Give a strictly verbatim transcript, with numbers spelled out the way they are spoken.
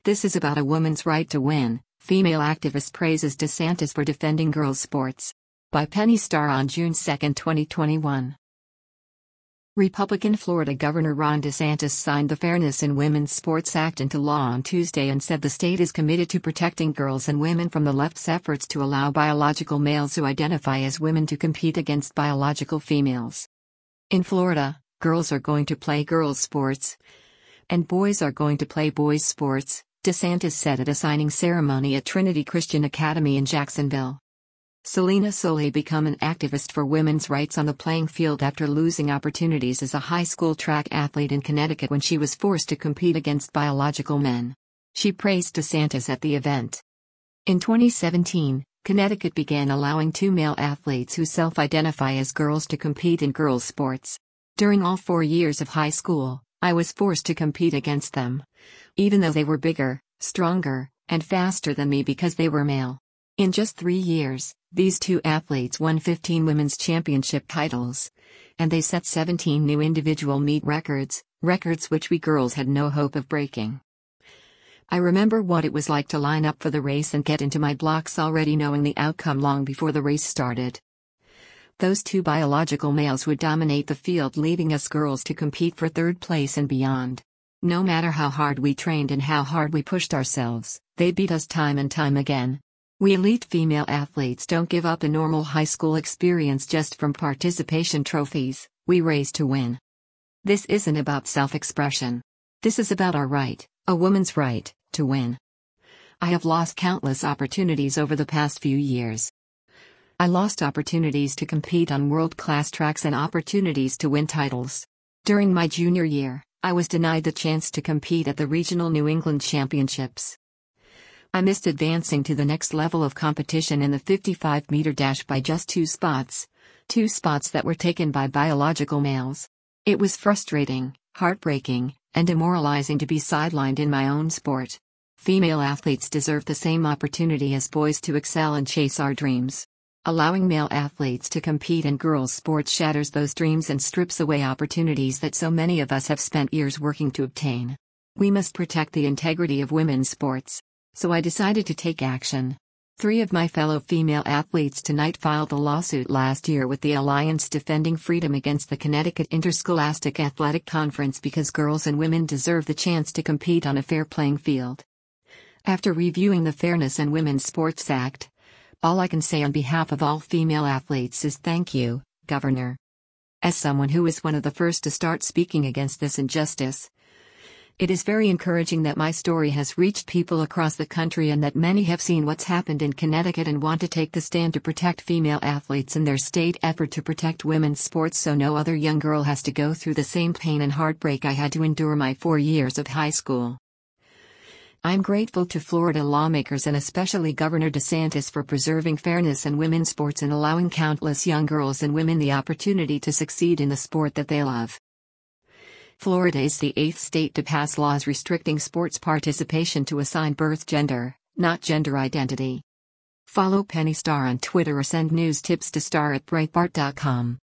This is about a woman's right to win. Female activist praises DeSantis for defending girls' sports. By Penny Starr on June second, twenty twenty-one. Republican Florida Governor Ron DeSantis signed the Fairness in Women's Sports Act into law on Tuesday and said the state is committed to protecting girls and women from the left's efforts to allow biological males who identify as women to compete against biological females. In Florida, girls are going to play girls' sports, and boys are going to play boys' sports, DeSantis said at a signing ceremony at Trinity Christian Academy in Jacksonville. Selena Soley became an activist for women's rights on the playing field after losing opportunities as a high school track athlete in Connecticut when she was forced to compete against biological men. She praised DeSantis at the event. In twenty seventeen, Connecticut began allowing two male athletes who self-identify as girls to compete in girls' sports. During all four years of high school, I was forced to compete against them, even though they were bigger, stronger, and faster than me because they were male. In just three years, these two athletes won fifteen women's championship titles, and they set seventeen new individual meet records, records which we girls had no hope of breaking. I remember what it was like to line up for the race and get into my blocks already knowing the outcome long before the race started. Those two biological males would dominate the field, leaving us girls to compete for third place and beyond. No matter how hard we trained and how hard we pushed ourselves, they beat us time and time again. We elite female athletes don't give up a normal high school experience just from participation trophies, we race to win. This isn't about self-expression. This is about our right, a woman's right, to win. I have lost countless opportunities over the past few years. I lost opportunities to compete on world-class tracks and opportunities to win titles. During my junior year, I was denied the chance to compete at the regional New England Championships. I missed advancing to the next level of competition in the fifty-five meter dash by just two spots, two spots that were taken by biological males. It was frustrating, heartbreaking, and demoralizing to be sidelined in my own sport. Female athletes deserve the same opportunity as boys to excel and chase our dreams. Allowing male athletes to compete in girls' sports shatters those dreams and strips away opportunities that so many of us have spent years working to obtain. We must protect the integrity of women's sports. So I decided to take action. Three of my fellow female athletes tonight filed a lawsuit last year with the Alliance Defending Freedom against the Connecticut Interscholastic Athletic Conference because girls and women deserve the chance to compete on a fair playing field. After reviewing the Fairness in Women's Sports Act, all I can say on behalf of all female athletes is thank you, Governor. As someone who was one of the first to start speaking against this injustice, it is very encouraging that my story has reached people across the country and that many have seen what's happened in Connecticut and want to take the stand to protect female athletes in their state effort to protect women's sports so no other young girl has to go through the same pain and heartbreak I had to endure my four years of high school. I'm grateful to Florida lawmakers and especially Governor DeSantis for preserving fairness in women's sports and allowing countless young girls and women the opportunity to succeed in the sport that they love. Florida is the eighth state to pass laws restricting sports participation to assign birth gender, not gender identity. Follow Penny Starr on Twitter or send news tips to star at breitbart dot com.